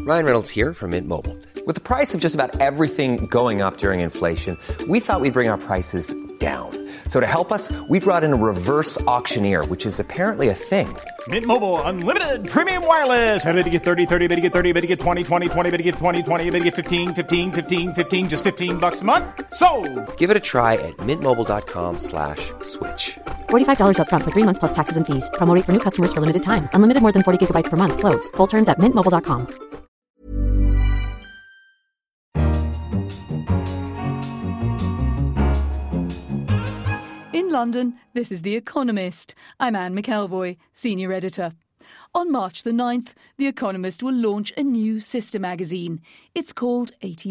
Ryan Reynolds here from Mint Mobile. With the price of just about everything going up during inflation, we thought we'd bring our prices down. So to help us, we brought in a reverse auctioneer, which is apparently a thing. Mint Mobile Unlimited Premium Wireless. How to get 30, 30, bit to get 30, bit to get 20, 20, 20, bit to get 20, 20, bit to get 15, 15, 15, 15, just $15 a month? Sold! Give it a try at mintmobile.com/switch. $45 up front for 3 months plus taxes and fees. Promo rate for new customers for limited time. Unlimited more than 40 gigabytes per month. Slows full terms at mintmobile.com. In London, this is The Economist. I'm Anne McElvoy, Senior Editor. On March the 9th, The Economist will launch a new sister magazine. It's called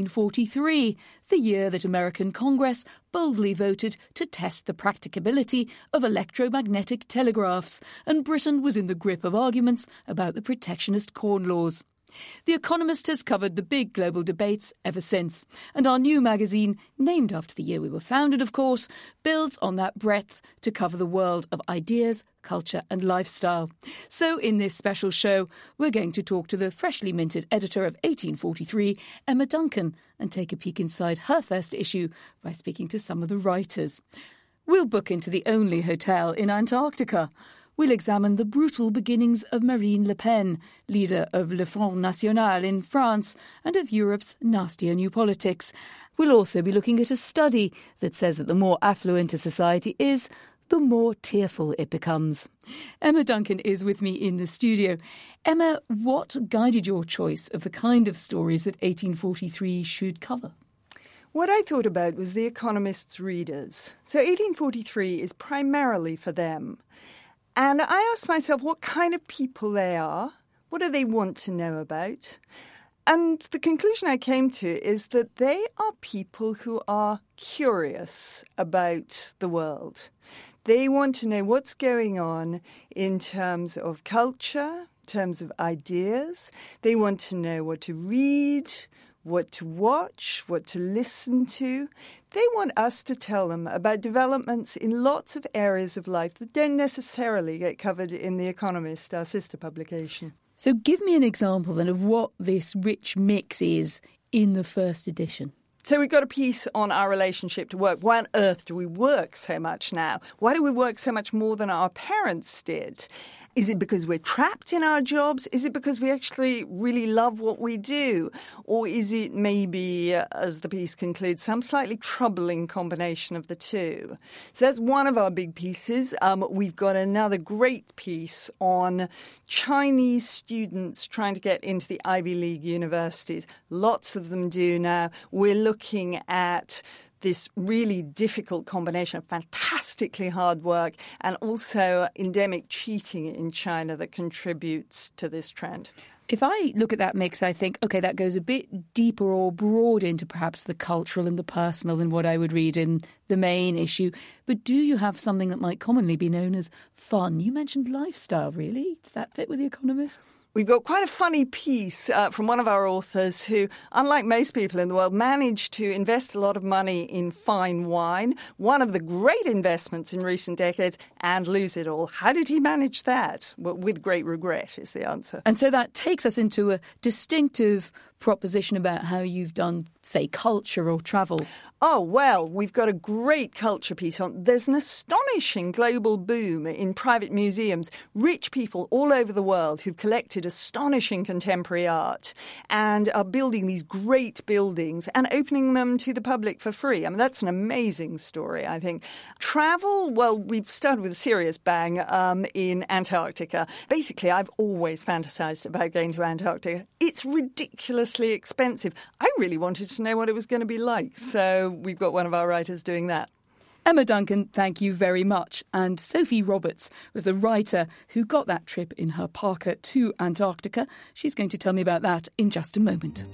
1843, the year that American Congress boldly voted to test the practicability of electromagnetic telegraphs, and Britain was in the grip of arguments about the protectionist Corn Laws. The Economist has covered the big global debates ever since, and our new magazine, named after the year we were founded, of course, builds on that breadth to cover the world of ideas, culture and lifestyle. So in this special show, we're going to talk to the freshly minted editor of 1843, Emma Duncan, and take a peek inside her first issue by speaking to some of the writers. We'll book into the only hotel in Antarctica. We'll examine the brutal beginnings of Marine Le Pen, leader of Le Front National in France and of Europe's nastier new politics. We'll also be looking at a study that says that the more affluent a society is, the more tearful it becomes. Emma Duncan is with me in the studio. Emma, what guided your choice of the kind of stories that 1843 should cover? What I thought about was The Economist's readers. So 1843 is primarily for them. And I asked myself what kind of people they are, what do they want to know about? And the conclusion I came to is that they are people who are curious about the world. They want to know what's going on in terms of culture, in terms of ideas. They want to know what to read, what to watch, what to listen to. They want us to tell them about developments in lots of areas of life that don't necessarily get covered in The Economist, our sister publication. So give me an example then of what this rich mix is in the first edition. So we've got a piece on our relationship to work. Why on earth do we work so much now? Why do we work so much more than our parents did? Is it because we're trapped in our jobs? Is it because we actually really love what we do? Or is it maybe, as the piece concludes, some slightly troubling combination of the two? So that's one of our big pieces. We've got another great piece on Chinese students trying to get into the Ivy League universities. Lots of them do now. We're looking at this really difficult combination of fantastically hard work and also endemic cheating in China that contributes to this trend. If I look at that mix, I think, OK, that goes a bit deeper or broad into perhaps the cultural and the personal than what I would read in the main issue. But do you have something that might commonly be known as fun? You mentioned lifestyle, really? Does that fit with The Economist? We've got quite a funny piece from one of our authors who, unlike most people in the world, managed to invest a lot of money in fine wine, one of the great investments in recent decades, and lose it all. How did he manage that? Well, with great regret is the answer. And so that takes us into a distinctive proposition about how you've done, say, culture or travel. Oh, well, we've got a great culture piece on. There's an astonishing global boom in private museums, rich people all over the world who've collected astonishing contemporary art and are building these great buildings and opening them to the public for free. I mean, that's an amazing story, I think. Travel, well, we've started with a serious bang in Antarctica. Basically, I've always fantasized about going to Antarctica. It's ridiculously expensive. I really wanted to know what it was going to be like. So we've got one of our writers doing that. Emma Duncan, thank you very much. And Sophie Roberts was the writer who got that trip in her Parker to Antarctica. She's going to tell me about that in just a moment.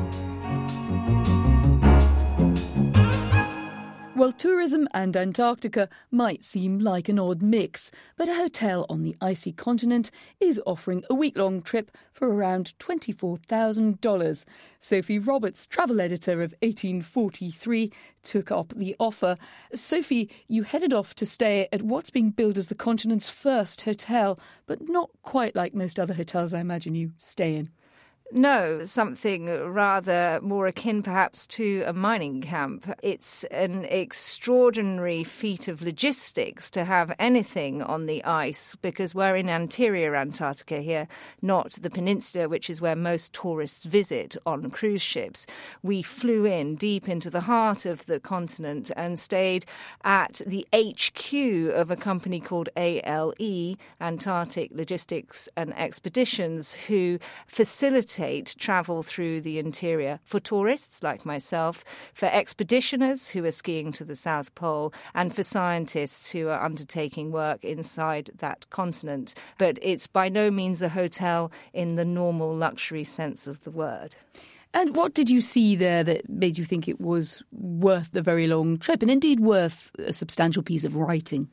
Well, tourism and Antarctica might seem like an odd mix, but a hotel on the icy continent is offering a week-long trip for around $24,000. Sophie Roberts, travel editor of 1843, took up the offer. Sophie, you headed off to stay at what's being billed as the continent's first hotel, but not quite like most other hotels I imagine you stay in. No, something rather more akin perhaps to a mining camp. It's an extraordinary feat of logistics to have anything on the ice, because we're in interior Antarctica here, not the peninsula, which is where most tourists visit on cruise ships. We flew in deep into the heart of the continent and stayed at the HQ of a company called ALE, Antarctic Logistics and Expeditions, who facilitate travel through the interior for tourists like myself, for expeditioners who are skiing to the South Pole, and for scientists who are undertaking work inside that continent. But it's by no means a hotel in the normal luxury sense of the word. And what did you see there that made you think it was worth the very long trip, and indeed worth a substantial piece of writing?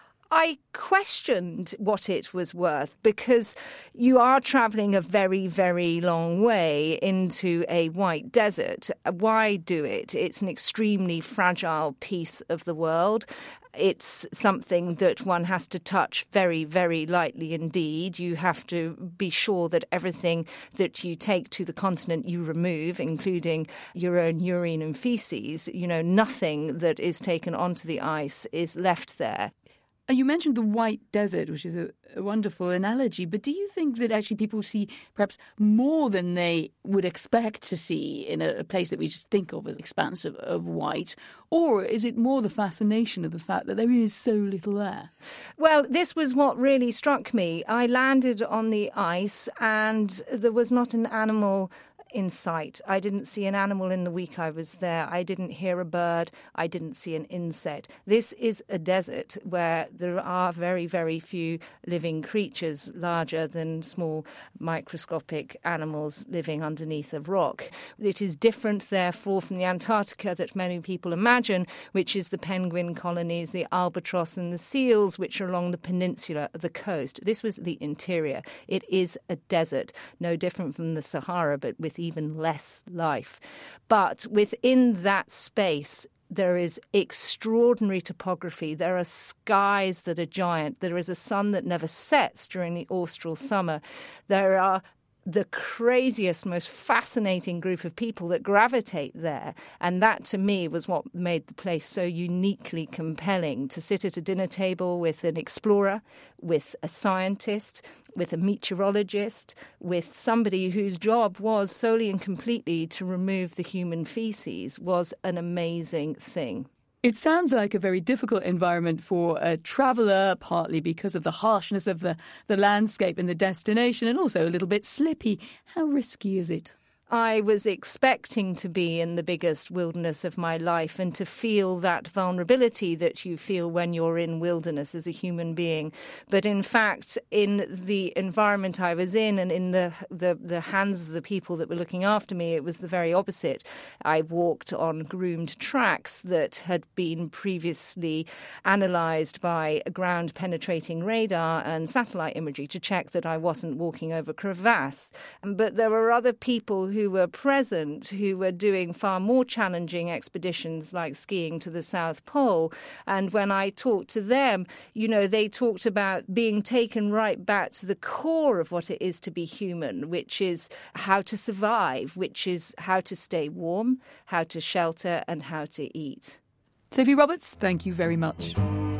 I questioned what it was worth, because you are travelling a very, very long way into a white desert. Why do it? It's an extremely fragile piece of the world. It's something that one has to touch very, very lightly indeed. You have to be sure that everything that you take to the continent you remove, including your own urine and faeces. Nothing that is taken onto the ice is left there. You mentioned the white desert, which is a wonderful analogy, but do you think that actually people see perhaps more than they would expect to see in a place that we just think of as expansive of white? Or is it more the fascination of the fact that there is so little there? Well, this was what really struck me. I landed on the ice and there was not an animal in sight. I didn't see an animal in the week I was there. I didn't hear a bird. I didn't see an insect. This is a desert where there are very, very few living creatures larger than small microscopic animals living underneath a rock. It is different, therefore, from the Antarctica that many people imagine, which is the penguin colonies, the albatross and the seals, which are along the peninsula of the coast. This was the interior. It is a desert, no different from the Sahara, but with even less life. But within that space, there is extraordinary topography. There are skies that are giant. There is a sun that never sets during the austral summer. There are the craziest, most fascinating group of people that gravitate there. And that, to me, was what made the place so uniquely compelling, to sit at a dinner table with an explorer, with a scientist, with a meteorologist, with somebody whose job was solely and completely to remove the human feces, was an amazing thing. It sounds like a very difficult environment for a traveller, partly because of the harshness of the landscape and the destination, and also a little bit slippy. How risky is it? I was expecting to be in the biggest wilderness of my life and to feel that vulnerability that you feel when you're in wilderness as a human being. But in fact, in the environment I was in and in the hands of the people that were looking after me, it was the very opposite. I walked on groomed tracks that had been previously analysed by ground-penetrating radar and satellite imagery to check that I wasn't walking over crevasse. But there were other people who were present, who were doing far more challenging expeditions like skiing to the South Pole. And when I talked to them, they talked about being taken right back to the core of what it is to be human, which is how to survive, which is how to stay warm, how to shelter, and how to eat. Sophie Roberts, thank you very much.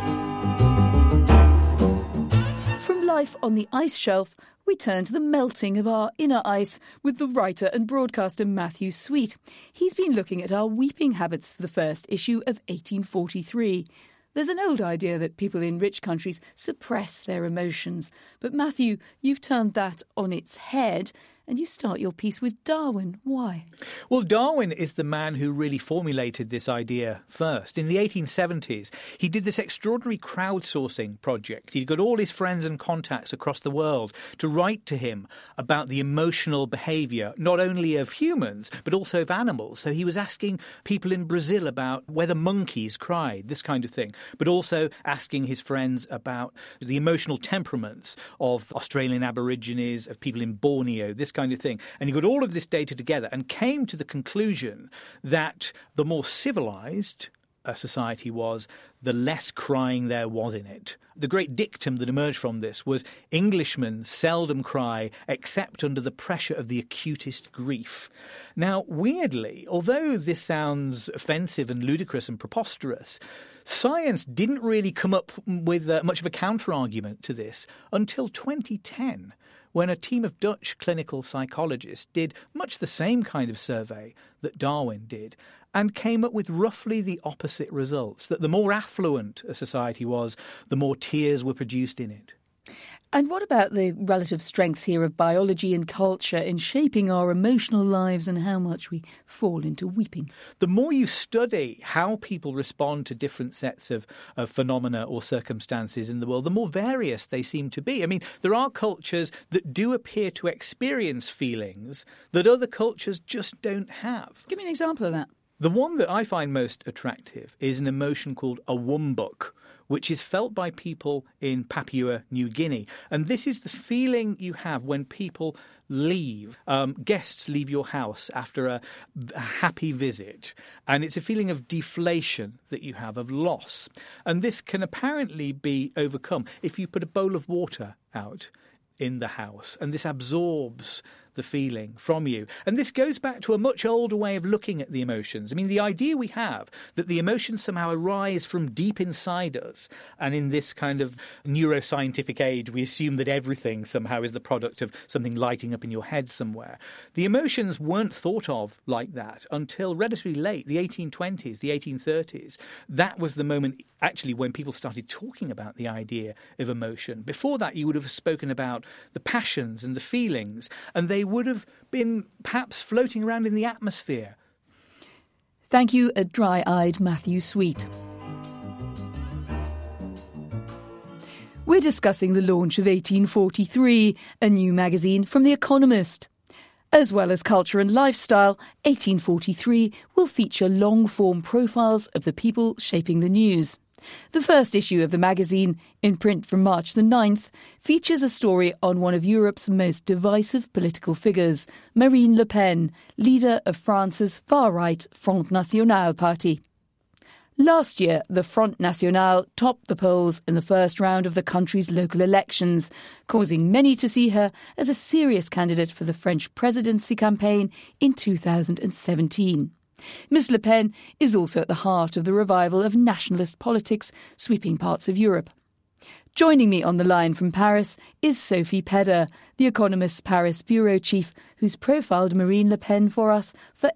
From life on the ice shelf, we turn to the melting of our inner ice with the writer and broadcaster Matthew Sweet. He's been looking at our weeping habits for the first issue of 1843. There's an old idea that people in rich countries suppress their emotions. But Matthew, you've turned that on its head, and you start your piece with Darwin. Why? Well, Darwin is the man who really formulated this idea first. In the 1870s, he did this extraordinary crowdsourcing project. He got all his friends and contacts across the world to write to him about the emotional behaviour, not only of humans, but also of animals. So he was asking people in Brazil about whether monkeys cried, this kind of thing, but also asking his friends about the emotional temperaments of Australian Aborigines, of people in Borneo, this kind of thing. And he got all of this data together and came to the conclusion that the more civilized a society was, the less crying there was in it. The great dictum that emerged from this was Englishmen seldom cry except under the pressure of the acutest grief. Now, weirdly, although this sounds offensive and ludicrous and preposterous, science didn't really come up with much of a counter-argument to this until 2010, when a team of Dutch clinical psychologists did much the same kind of survey that Darwin did and came up with roughly the opposite results, that the more affluent a society was, the more tears were produced in it. And what about the relative strengths here of biology and culture in shaping our emotional lives and how much we fall into weeping? The more you study how people respond to different sets of phenomena or circumstances in the world, the more various they seem to be. I mean, there are cultures that do appear to experience feelings that other cultures just don't have. Give me an example of that. The one that I find most attractive is an emotion called a wumbuk, which is felt by people in Papua New Guinea. And this is the feeling you have when people leave. Guests leave your house after a happy visit. And it's a feeling of deflation that you have, of loss. And this can apparently be overcome if you put a bowl of water out in the house. And this absorbs the feeling from you. And this goes back to a much older way of looking at the emotions. I mean, the idea we have that the emotions somehow arise from deep inside us, and in this kind of neuroscientific age, we assume that everything somehow is the product of something lighting up in your head somewhere. The emotions weren't thought of like that until relatively late, the 1820s, the 1830s. That was the moment actually when people started talking about the idea of emotion. Before that, you would have spoken about the passions and the feelings, and they would have been perhaps floating around in the atmosphere. Thank you, a dry-eyed Matthew Sweet. We're discussing the launch of 1843, a new magazine from The Economist. As well as culture and lifestyle, 1843 will feature long-form profiles of the people shaping the news. The first issue of the magazine, in print from March the 9th, features a story on one of Europe's most divisive political figures, Marine Le Pen, leader of France's far-right Front National party. Last year, the Front National topped the polls in the first round of the country's local elections, causing many to see her as a serious candidate for the French presidency campaign in 2017. Ms Le Pen is also at the heart of the revival of nationalist politics sweeping parts of Europe. Joining me on the line from Paris is Sophie Pedder, The Economist's Paris bureau chief, who's profiled Marine Le Pen for us for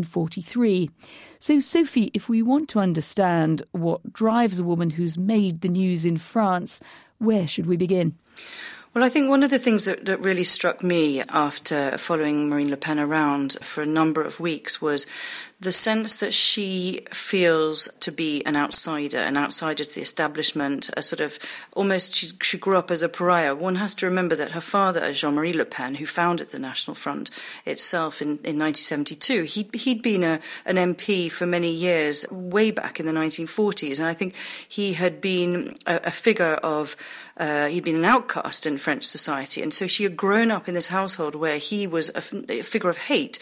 1843. So, Sophie, if we want to understand what drives a woman who's made the news in France, where should we begin? Well, I think one of the things that really struck me after following Marine Le Pen around for a number of weeks was the sense that she feels to be an outsider to the establishment, a sort of almost she grew up as a pariah. One has to remember that her father, Jean-Marie Le Pen, who founded the National Front itself in 1972, he'd been an MP for many years, way back in the 1940s, and I think he had been a figure of he'd been an outcast in French society, and so she had grown up in this household where he was a figure of hate,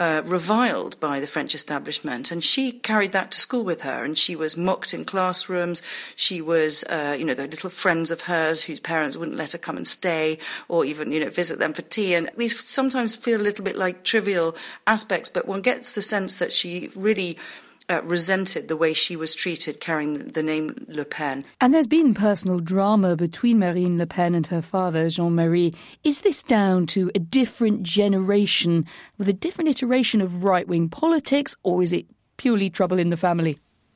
reviled by the French establishment, and she carried that to school with her, and she was mocked in classrooms. She was, the little friends of hers whose parents wouldn't let her come and stay, or even, visit them for tea, and these sometimes feel a little bit like trivial aspects, but one gets the sense that she really resented the way she was treated carrying the name Le Pen. And there's been personal drama between Marine Le Pen and her father, Jean-Marie. Is this down to a different generation with a different iteration of right-wing politics, or is it purely trouble in the family?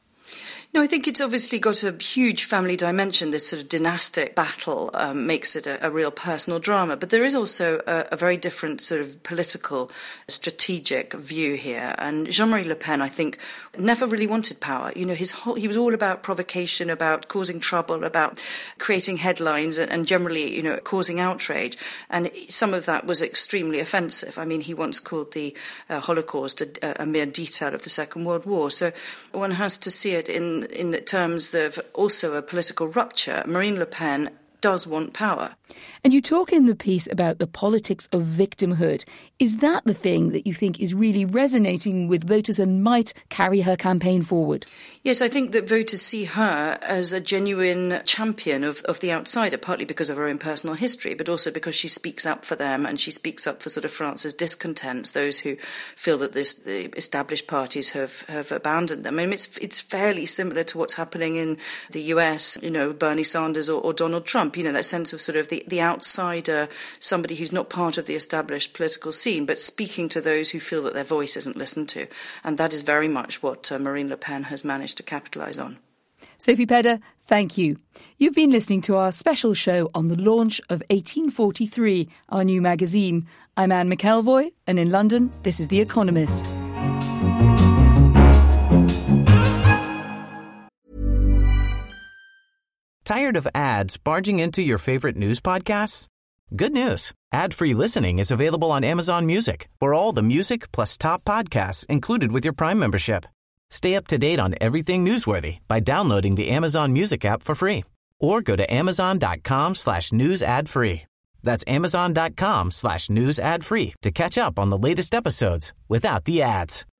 No, I think it's obviously got a huge family dimension. This sort of dynastic battle makes it a real personal drama. But there is also a very different sort of political, strategic view here. And Jean-Marie Le Pen, I think, never really wanted power. He was all about provocation, about causing trouble, about creating headlines and generally, causing outrage. And some of that was extremely offensive. I mean, he once called the Holocaust a mere detail of the Second World War. So one has to see it in terms of also a political rupture. Marine Le Pen does want power. And you talk in the piece about the politics of victimhood. Is that the thing that you think is really resonating with voters and might carry her campaign forward? Yes, I think that voters see her as a genuine champion of the outsider, partly because of her own personal history, but also because she speaks up for them and she speaks up for sort of France's discontents, those who feel that the established parties have abandoned them. I mean, it's fairly similar to what's happening in the US, Bernie Sanders or Donald Trump, that sense of sort of the outsider, somebody who's not part of the established political scene, but speaking to those who feel that their voice isn't listened to. And that is very much what Marine Le Pen has managed to capitalise on. Sophie Pedder, thank you. You've been listening to our special show on the launch of 1843, our new magazine. I'm Anne McElvoy, and in London, this is The Economist. Tired of ads barging into your favorite news podcasts? Good news. Ad-free listening is available on Amazon Music for all the music plus top podcasts included with your Prime membership. Stay up to date on everything newsworthy by downloading the Amazon Music app for free or go to amazon.com/news ad free. That's amazon.com/news ad free to catch up on the latest episodes without the ads.